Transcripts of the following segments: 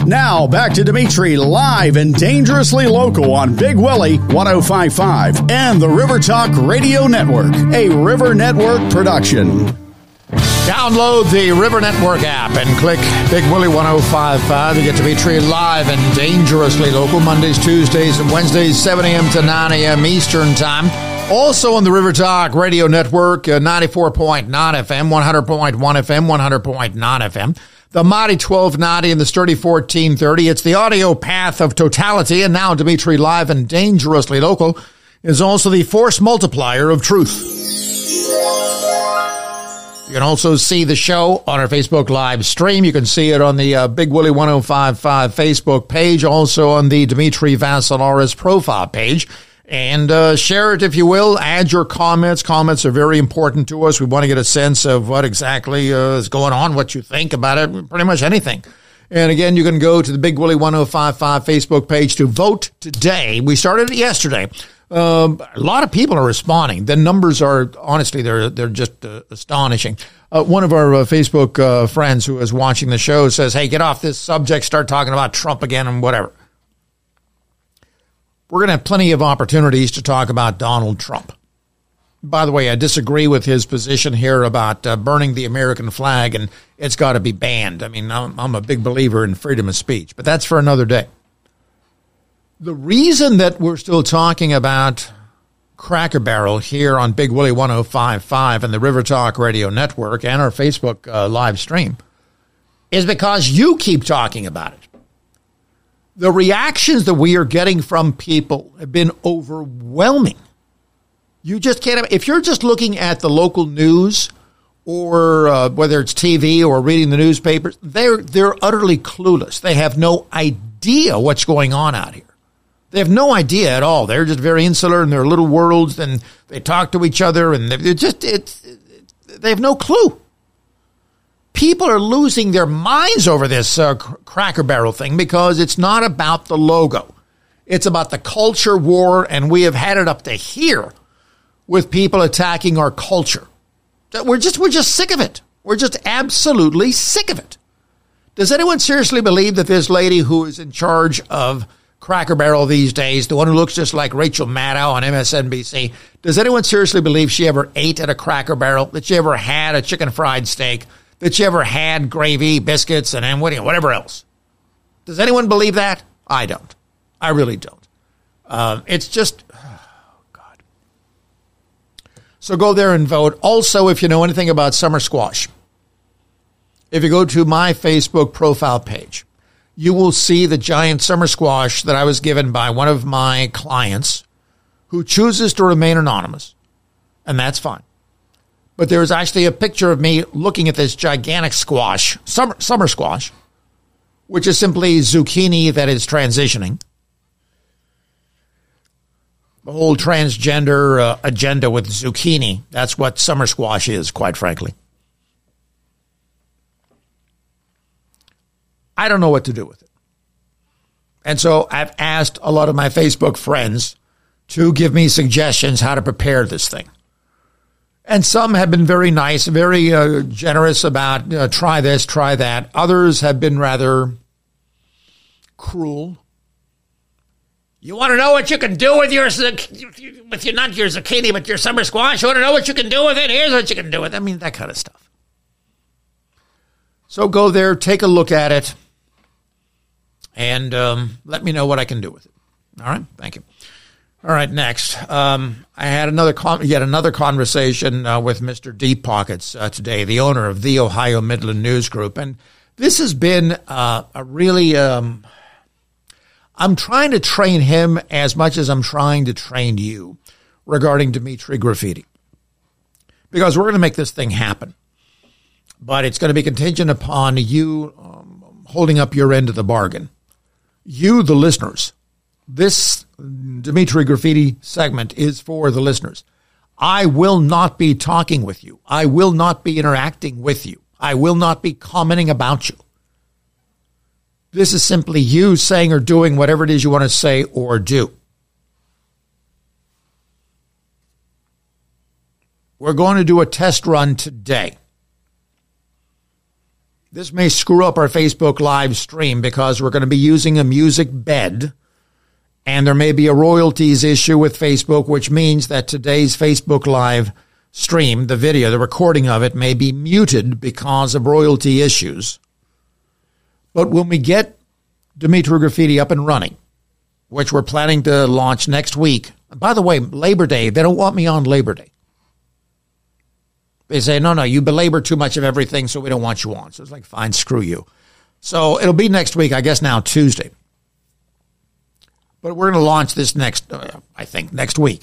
Now, back to Dimitri live and dangerously local on Big Willie 105.5 and the River Talk Radio Network, a River Network production. Download the River Network app and click Big Willie 105.5 to get Dimitri live and dangerously local Mondays, Tuesdays, and Wednesdays, 7 a.m. to 9 a.m. Eastern Time. Also on the River Talk Radio Network, 94.9 FM, 100.1 FM, 100.9 FM. The Mighty 1290 and the Sturdy 1430. It's the audio path of totality, and now Dimitri live and dangerously local is also the force multiplier of truth. You can also see the show on our Facebook live stream. You can see it on the Big Willie 105.5 Facebook page, also on the Dimitri Vassilaris profile page. And share it if you will. Add your comments. Comments are very important to us. We want to get a sense of what exactly is going on, what you think about it, pretty much anything. And again, you can go to the Big Willie 105.5 Facebook page to vote today. We started it yesterday. A lot of people are responding. The numbers are, honestly, they're just astonishing. One of our Facebook friends who is watching the show says, hey, get off this subject, start talking about Trump again and whatever. We're going to have plenty of opportunities to talk about Donald Trump. By the way, I disagree with his position here about burning the American flag, and it's got to be banned. I mean, I'm a big believer in freedom of speech, but that's for another day. The reason that we're still talking about Cracker Barrel here on Big Willie 105.5 and the River Talk Radio Network and our Facebook live stream is because you keep talking about it. The reactions that we are getting from people have been overwhelming. You just can't, if you're just looking at the local news or whether it's TV or reading the newspapers, they're utterly clueless. They have no idea what's going on out here. They have no idea at all. They're just very insular in their little worlds, and they talk to each other, and they have no clue. People are losing their minds over this Cracker Barrel thing because it's not about the logo. It's about the culture war, and we have had it up to here with people attacking our culture. We're just sick of it. We're just absolutely sick of it. Does anyone seriously believe that this lady who is in charge of Cracker Barrel these days, the one who looks just like Rachel Maddow on MSNBC, does anyone seriously believe she ever ate at a Cracker Barrel, that she ever had a chicken fried steak, that she ever had gravy, biscuits, and whatever else? Does anyone believe that? I don't. I really don't. It's just, oh, God. So go there and vote. Also, if you know anything about summer squash, if you go to my Facebook profile page, you will see the giant summer squash that I was given by one of my clients who chooses to remain anonymous, and that's fine. But there's actually a picture of me looking at this gigantic squash, summer squash, which is simply zucchini that is transitioning. The whole transgender agenda with zucchini, that's what summer squash is, quite frankly. I don't know what to do with it. And so I've asked a lot of my Facebook friends to give me suggestions how to prepare this thing. And some have been very nice, very generous about try this, try that. Others have been rather cruel. You want to know what you can do with your not your zucchini, but your summer squash? You want to know what you can do with it? Here's what you can do with it. I mean, that kind of stuff. So go there, take a look at it, and let me know what I can do with it. All right? Thank you. All right, next. I had yet another conversation with Mr. Deep Pockets today, the owner of the Ohio Midland News Group. And this has been a really, I'm trying to train him as much as I'm trying to train you regarding Dimitri Graffiti. Because we're going to make this thing happen. But it's going to be contingent upon you holding up your end of the bargain. You, the listeners. This Dimitri Graffiti segment is for the listeners. I will not be talking with you. I will not be interacting with you. I will not be commenting about you. This is simply you saying or doing whatever it is you want to say or do. We're going to do a test run today. This may screw up our Facebook live stream because we're going to be using a music bed, and there may be a royalties issue with Facebook, which means that today's Facebook live stream, the video, the recording of it, may be muted because of royalty issues. But when we get Dimitri Graffiti up and running, which we're planning to launch next week. By the way, Labor Day, they don't want me on Labor Day. They say, no, you belabor too much of everything, so we don't want you on. So it's like, fine, screw you. So it'll be next week, I guess now Tuesday. But we're going to launch this next week.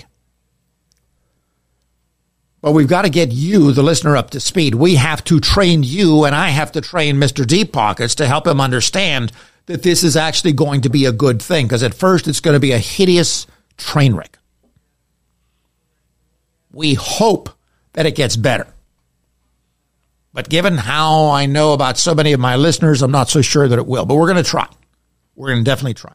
But we've got to get you, the listener, up to speed. We have to train you, and I have to train Mr. Deep Pockets to help him understand that this is actually going to be a good thing, because at first it's going to be a hideous train wreck. We hope that it gets better. But given how I know about so many of my listeners, I'm not so sure that it will. But we're going to try. We're going to definitely try.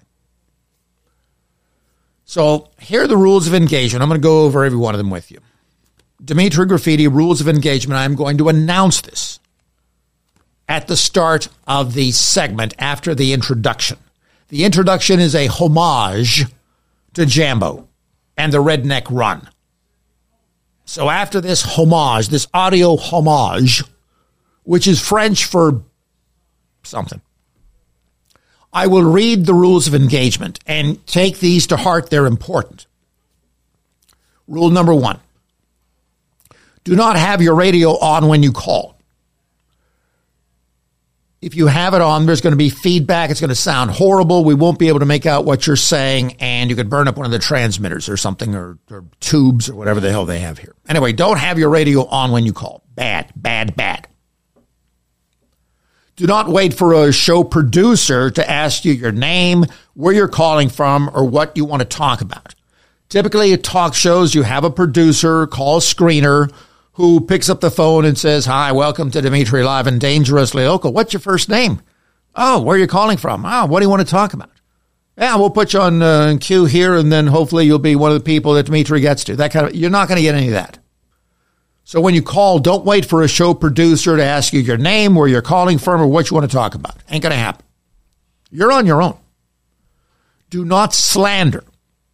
So here are the rules of engagement. I'm going to go over every one of them with you. Dimitri Graffiti, rules of engagement. I'm going to announce this at the start of the segment after the introduction. The introduction is a homage to Jambo and the Redneck Run. So after this homage, this audio homage, which is French for something, I will read the rules of engagement and take these to heart. They're important. Rule number 1. Do not have your radio on when you call. If you have it on, there's going to be feedback. It's going to sound horrible. We won't be able to make out what you're saying, and you could burn up one of the transmitters or something, or tubes or whatever the hell they have here. Anyway, don't have your radio on when you call. Bad, bad, bad. Do not wait for a show producer to ask you your name, where you're calling from, or what you want to talk about. Typically, at talk shows, you have a producer, call screener, who picks up the phone and says, hi, welcome to Dimitri Live and Dangerously Local. What's your first name? Oh, where are you calling from? Oh, what do you want to talk about? Yeah, we'll put you on queue here, and then hopefully you'll be one of the people that Dimitri gets to. That kind of, you're not going to get any of that. So when you call, don't wait for a show producer to ask you your name, where you're calling from, or what you want to talk about. Ain't going to happen. You're on your own. Do not slander.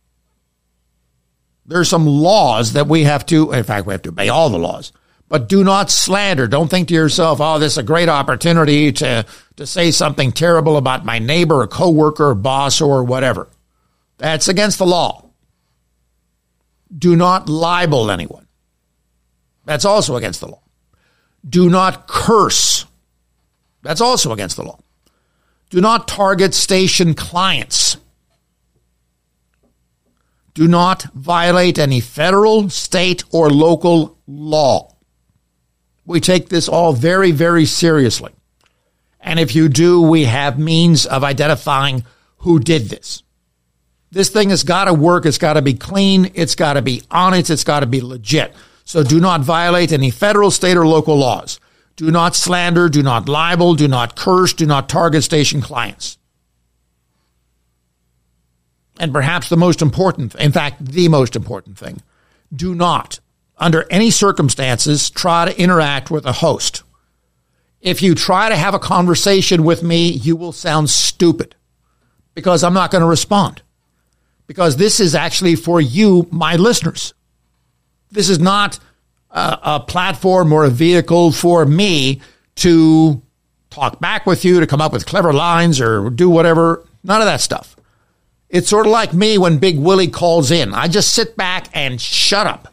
There's some laws that we have to, in fact, we have to obey all the laws, but do not slander. Don't think to yourself, oh, this is a great opportunity to say something terrible about my neighbor or coworker or boss or whatever. That's against the law. Do not libel anyone. That's also against the law. Do not curse. That's also against the law. Do not target station clients. Do not violate any federal, state, or local law. We take this all very, very seriously. And if you do, we have means of identifying who did this. This thing has got to work. It's got to be clean. It's got to be honest. It's got to be legit. So do not violate any federal, state, or local laws. Do not slander. Do not libel. Do not curse. Do not target station clients. And perhaps the most important, in fact, the most important thing, do not, under any circumstances, try to interact with a host. If you try to have a conversation with me, you will sound stupid, because I'm not going to respond. Because this is actually for you, my listeners. This is not a platform or a vehicle for me to talk back with you, to come up with clever lines or do whatever. None of that stuff. It's sort of like me when Big Willie calls in. I just sit back and shut up.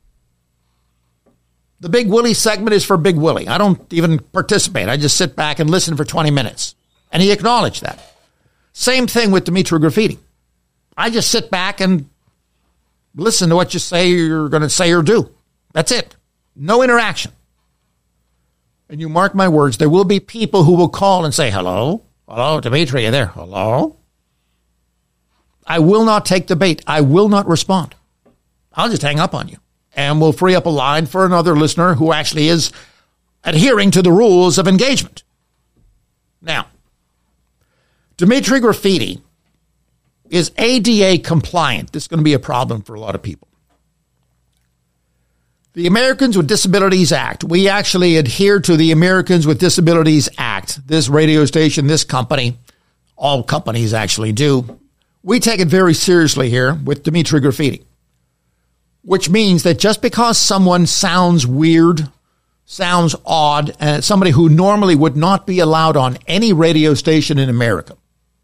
The Big Willie segment is for Big Willie. I don't even participate. I just sit back and listen for 20 minutes. And he acknowledged that. Same thing with Dimitri Graffiti. I just sit back and listen to what you say you're going to say or do. That's it. No interaction. And you mark my words, there will be people who will call and say, hello? Hello, Dimitri, you there? Hello? I will not take the bait. I will not respond. I'll just hang up on you. And we'll free up a line for another listener who actually is adhering to the rules of engagement. Now, Dimitri Graffiti is ADA compliant. This is going to be a problem for a lot of people. The Americans with Disabilities Act. We actually adhere to the Americans with Disabilities Act. This radio station, this company, all companies actually do. We take it very seriously here with Dimitri Graffiti, which means that just because someone sounds weird, sounds odd, and somebody who normally would not be allowed on any radio station in America,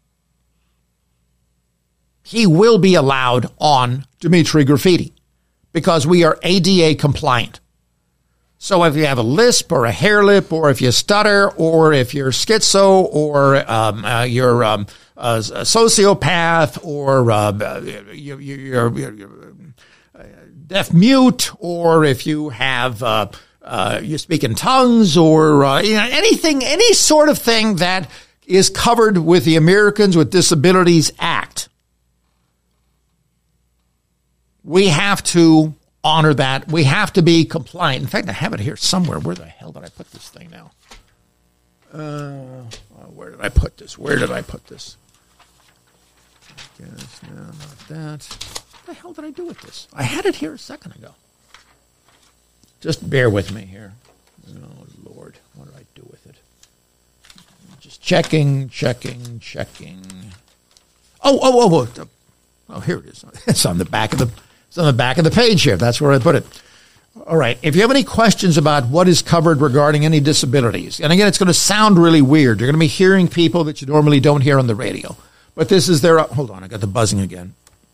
he will be allowed on Dimitri Graffiti because we are ADA compliant. So if you have a lisp or a hair lip, or if you stutter, or if you're schizo, or you're a sociopath, or you're deaf mute, or if you have you speak in tongues, or anything, any sort of thing that is covered with the Americans with Disabilities Act, we have to honor that. We have to be compliant. In fact, I have it here somewhere. Where the hell did I put this thing now? Where did I put this? Where did I put this? I guess, no, not that. What the hell did I do with this? I had it here a second ago. Just bear with me here. Oh, Lord. What did I do with it? Just checking. Oh, here it is. It's on the back of the page here. That's where I put it. All right. If you have any questions about what is covered regarding any disabilities, and again, it's going to sound really weird. You're going to be hearing people that you normally don't hear on the radio. But this is their... Hold on. I got the buzzing again.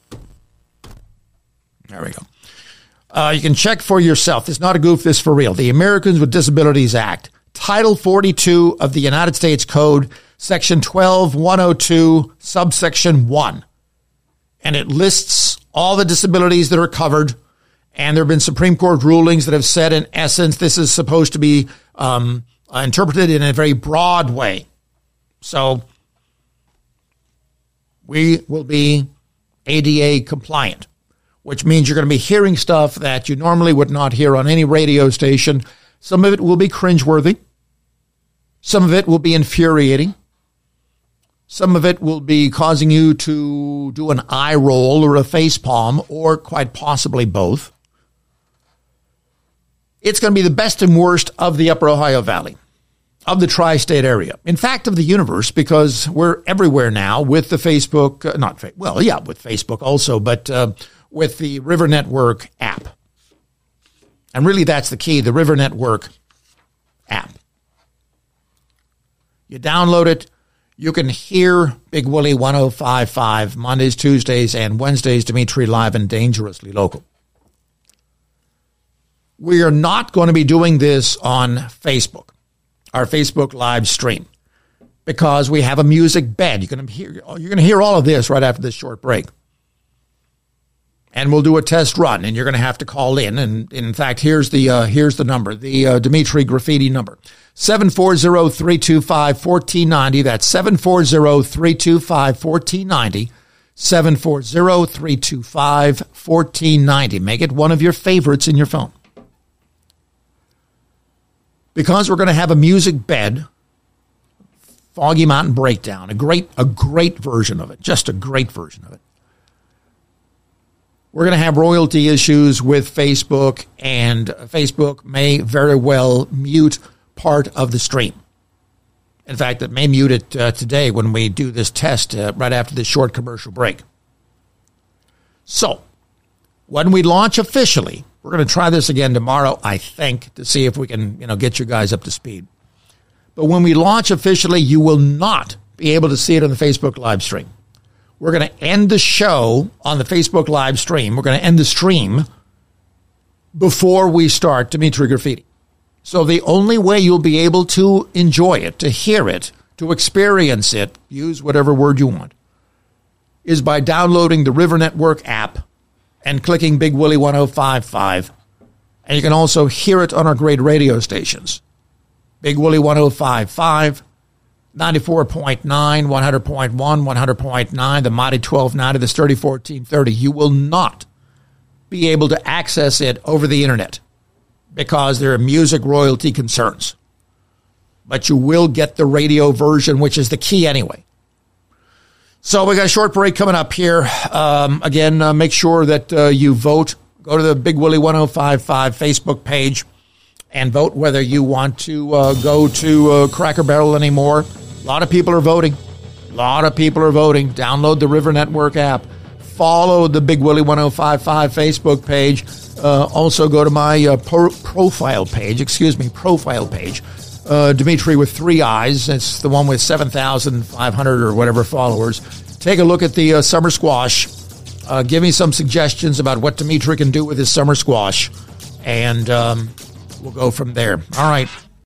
There we go. You can check for yourself. This is not a goof. This is for real. The Americans with Disabilities Act, Title 42 of the United States Code, Section 12102, subsection 1. And it lists all the disabilities that are covered. And there have been Supreme Court rulings that have said, in essence, this is supposed to be interpreted in a very broad way. So we will be ADA compliant, which means you're going to be hearing stuff that you normally would not hear on any radio station. Some of it will be cringeworthy. Some of it will be infuriating. Some of it will be causing you to do an eye roll or a face palm, or quite possibly both. It's going to be the best and worst of the Upper Ohio Valley, of the tri-state area. In fact, of the universe, because we're everywhere now with the Facebook, with Facebook also, but with the River Network app. And really that's the key, the River Network app. You download it. You can hear Big Willie 105.5 Mondays, Tuesdays, and Wednesdays, Dimitri Live and Dangerously Local. We are not going to be doing this on Facebook, our Facebook live stream, because we have a music bed. You're going to hear all of this right after this short break. And we'll do a test run, and you're going to have to call in. And in fact, here's the number, the Dimitri Graffiti number, 740-325-1490. That's 740-325-1490. 740-325-1490. Make it one of your favorites in your phone. Because we're going to have a music bed, Foggy Mountain Breakdown, a great version of it, just a great version of it. We're going to have royalty issues with Facebook, and Facebook may very well mute part of the stream. In fact, it may mute it today when we do this test right after this short commercial break. So, when we launch officially, we're going to try this again tomorrow, I think, to see if we can, get you guys up to speed. But when we launch officially, you will not be able to see it on the Facebook live stream. We're going to end the show on the Facebook live stream. We're going to end the stream before we start Dimitri Graffiti. So the only way you'll be able to enjoy it, to hear it, to experience it, use whatever word you want, is by downloading the River Network app and clicking Big Willie 105.5. And you can also hear it on our great radio stations. Big Willie 105.5, 94.9, 100.1, 100.9, the Mighty 1290, the Sturdy 1430. You will not be able to access it over the internet because there are music royalty concerns. But you will get the radio version, which is the key anyway. So we got a short break coming up here. Again, make sure that you vote. Go to the Big Willie 1055 Facebook page and vote whether you want to go to Cracker Barrel anymore. A lot of people are voting. Download the River Network app. Follow the Big Willie 1055 Facebook page. Also go to my profile page. Dimitri with 3 eyes. It's the one with 7,500 or whatever followers. Take a look at the summer squash. Give me some suggestions about what Dimitri can do with his summer squash. And we'll go from there. All right.